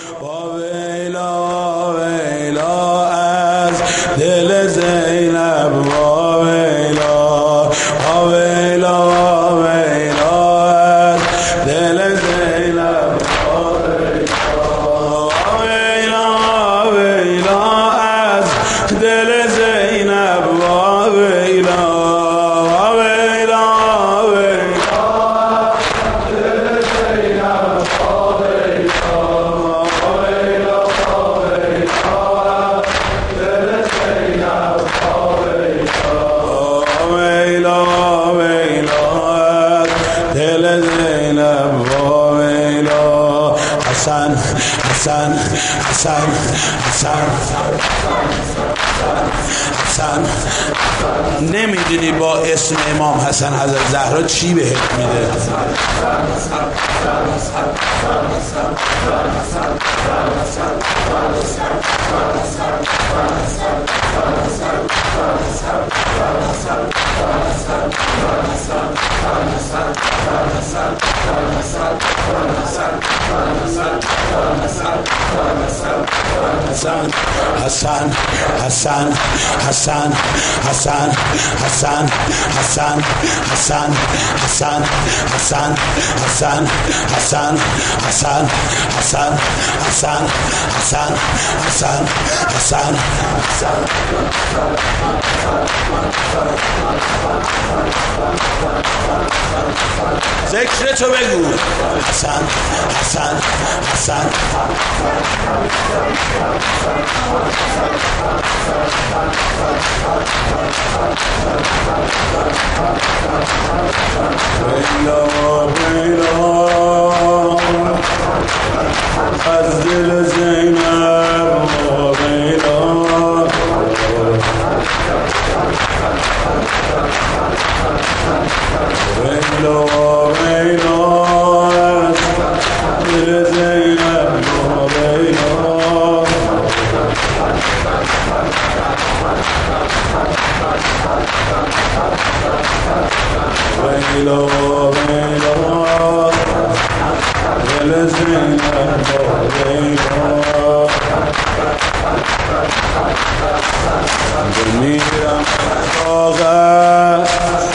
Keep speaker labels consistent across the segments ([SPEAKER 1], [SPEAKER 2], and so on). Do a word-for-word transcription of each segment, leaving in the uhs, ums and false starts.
[SPEAKER 1] واویلا ویلا از دل زینب، واویلا واویلا ویلا از دل زینب، واویلا ویلا از دل زینب، واویلا واویلا ویلا دل زینب، حسن حسن حسن حسن حسن نمیدونی با اسم امام حسن حضرت زهرا چی بهت میده؟ حسن حسن حسن حسن حسن حسن حسن حسن حسن حسن حسن حسن حسن حسن حسن حسن حسن حسن حسن ذکر تو بگو. حسن حسن حسن ویلا ویلا از دل زینب، ویلا ویلا ویلا از دل زینب، ویلا ویلا ویلا دل زینب، ویلا بمیرم آغا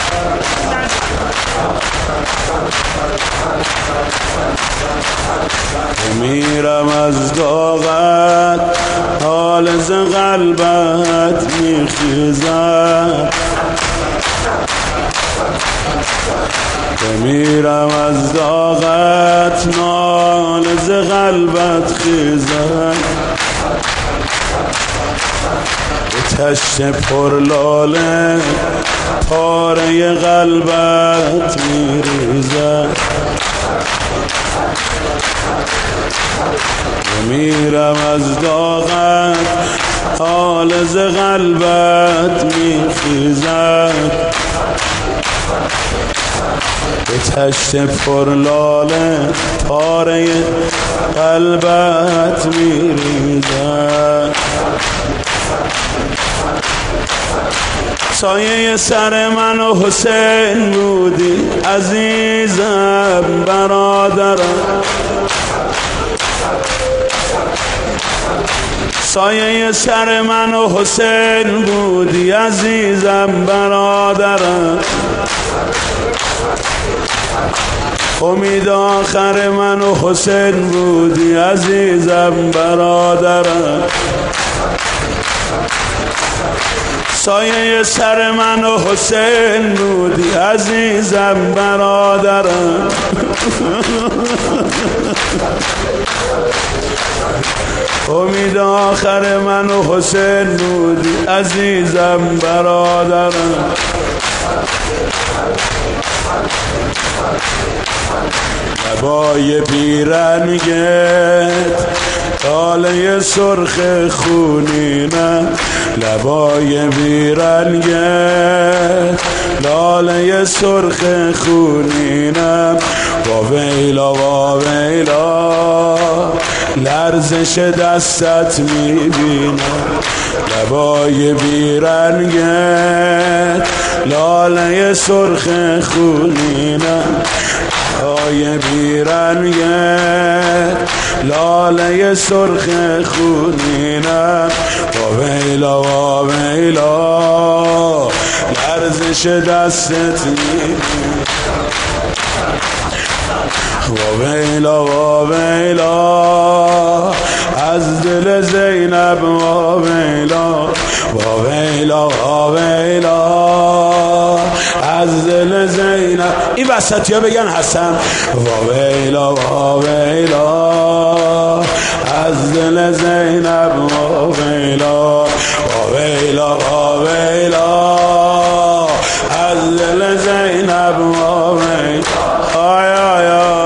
[SPEAKER 1] بمیرم از داغت، حال ز قلبت میخیزد، بمیرم از داغت، نال ز قلبت خیزد، به تشت پر لاله پاره قلبت میریزد، بمیرم از داغت، حال ز قلبت میخیزد، به تشت پر لاله پاره قلبت میریزد. سایه سر من و حسین بودی عزیزم برادرم، سایه سر من و حسین بودی عزیزم برادرم، امید آخر من و حسین بودی عزیزم برادرم، سایه سر من و حسین بودی عزیزم برادرم، امید آخر من و حسین بودی عزیزم برادرم، لبای بیرنگت لاله سرخ خونینه، لبای بیرنگت لاله سرخ خونینه، واویلا واویلا لرزش دستت میبینم، لبای بیرنگت لاله سرخ خونینه، های بیرنگه لاله سرخ خونینم و ویلا و ویلا لرزش دستت میبینم و ویلا و ویلا از دل زینب و ویلا و ویلا و ویلا از دل زینب. این وسطی ها بگن حسن و ویلا و ویلا از دل زینب و ویلا و ویلا و ویلا از دل زینب و ویلا آی آی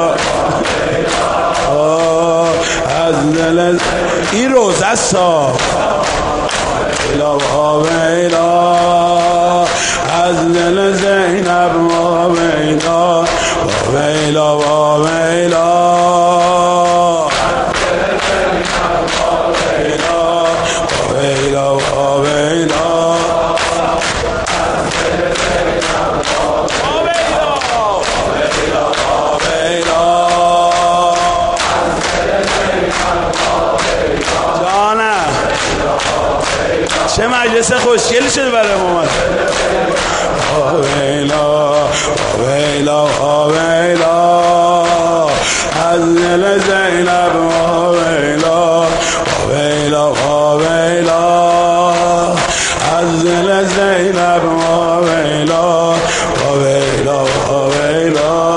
[SPEAKER 1] آی از دل این روزه سا ویلا و ویلا از دل زینب و ویلا و ویلا و ویلا و ویلا و ویلا چه مجلس خوشگلی شده برای مامان. ویلا ویلا ویلا از دل زینب ویلا ویلا ویلا از دل زینب ویلا ویلا ویلا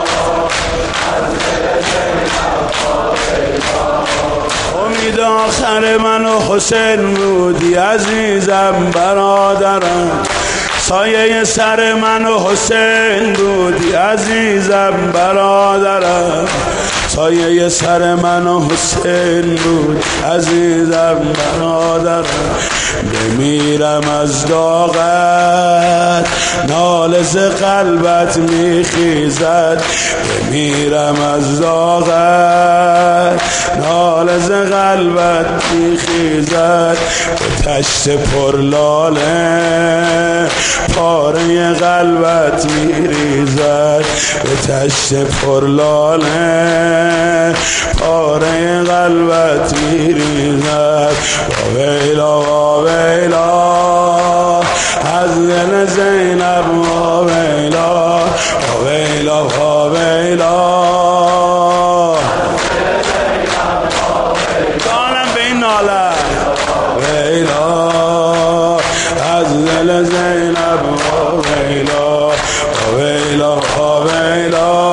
[SPEAKER 1] امید آخر من و حسین بودی عزیزم برادرم سایه سر من و حسین بودی عزیزم برادرم سایه سر من و حسین بود عزیزم برادرم بمیرم از داغت ناله ز قلبت میخیزد بمیرم از داغت ناله ز قلبت میخیزد به تشت پرلاله پاره قلبت میریزد به تشت پرلاله پاره قلبت میریزد و ویلا و ویلا از دل زینب و ویلا و ویلا و ویلا دانم به این ناله ویلا از دل زینب و ویلا و ویلا و ویلا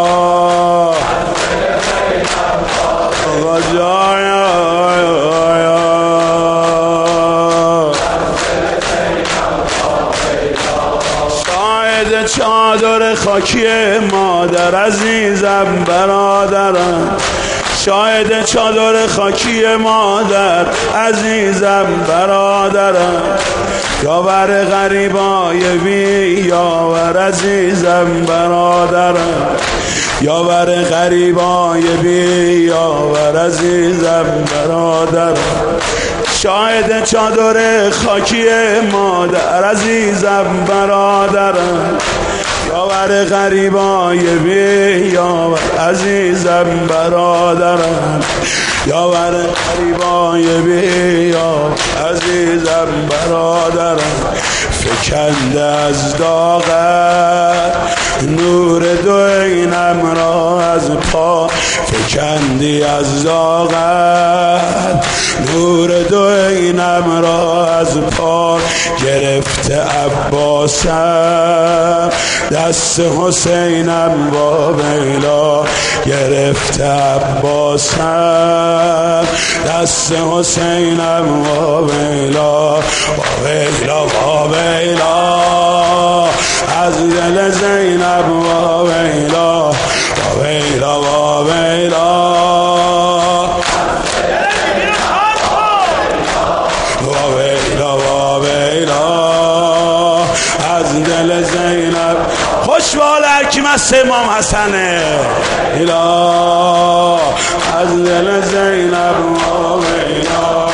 [SPEAKER 1] شاید چادر خاکی مادر عزیزم برادرم شاید چادر خاکی مادر عزیزم برادرم یاور غریبای بی یاور عزیزم برادرم یاور غریبای بی یاور عزیزم برادرم شاید چادر خاکی مادر عزیزم برادرم یاور غریبای بی یاور عزیزم برادرم یاور غریبای بی یاور عزیزم برادرم فکنده از داغت نور دو عینم را از پا فکندی از داغت نور دو عینم را از پا گرفته عباسم دست حسینم با ویلا گرفته عباسم دست حسینم با ویلا با ویلا با ویلا از دل زینب با ویلا با ویلا با ویلا با ویلا با ویلا از دل زینب خوشوال حکیم است امام حسنه ایلا از دل زینب با ویلا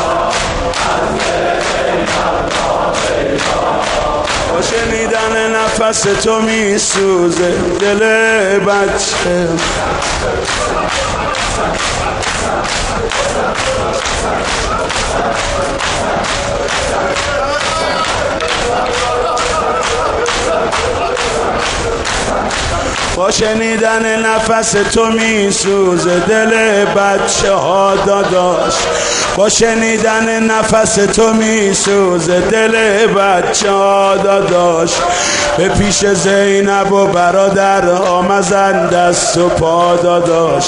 [SPEAKER 1] و شنیدن نفس نفس تو میسوزه دل بچه. با شنیدن نفس تو میسوزه دل بچه ها داداش. با شنیدن نفس تو میسوزه دل بچه ها داداش. به پیش زینب و برادرها مزن دست و پا داداش.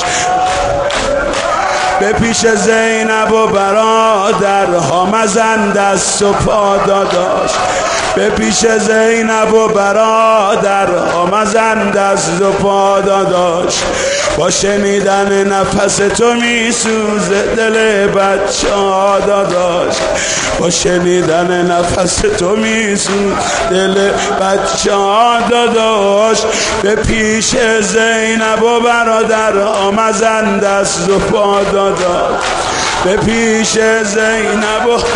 [SPEAKER 1] به پیش زینب و برادرها مزن دست و پا داداش. به پیش زینب و برادرها مزن دست و پا داداش. با شنیدن نفس تو میسوزه دل بچه ها داداش. با شنیدن نفس تو میسوزه دل بچه ها داداش. به پیش زینب و برادرها مزن دست و پا داداش. به پیش زینب و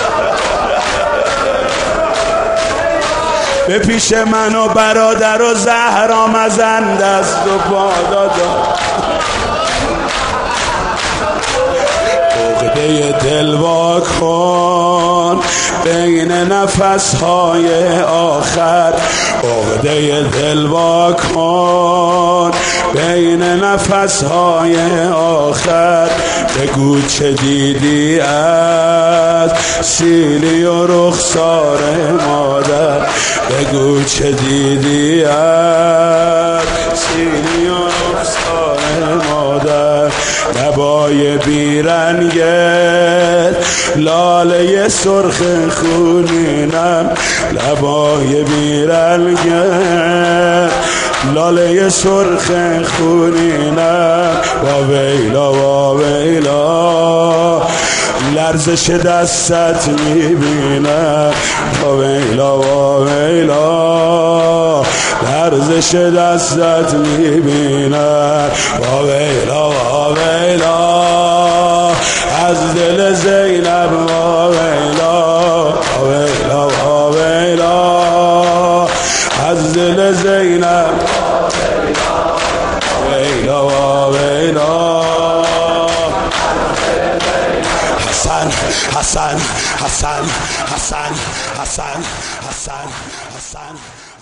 [SPEAKER 1] به پیش من و برادر و زهرا مزن دست و پا داداش. عقده دل وا کن بین نفسهای آخر. عقده دل وا کن بین نفسهای آخر. بگو چه دیدی از سیلی و رخسار مادر. بگو چه دیدی از سیلی و رخسار مادر. لبای بیرنگت لاله سرخ خونینم. لبای بیرنگت لاله سرخ خونینم. با ویلا با ویلا لرزش دستت میبینم. با ویلا با ویلا لرزش دستت میبینم. با ویلا با ویلا از دل زینب. با ویلا با ویلا با ویلا از دل زینب. ویلا با ویلا حسن حسن حسن حسن حسن حسن حسن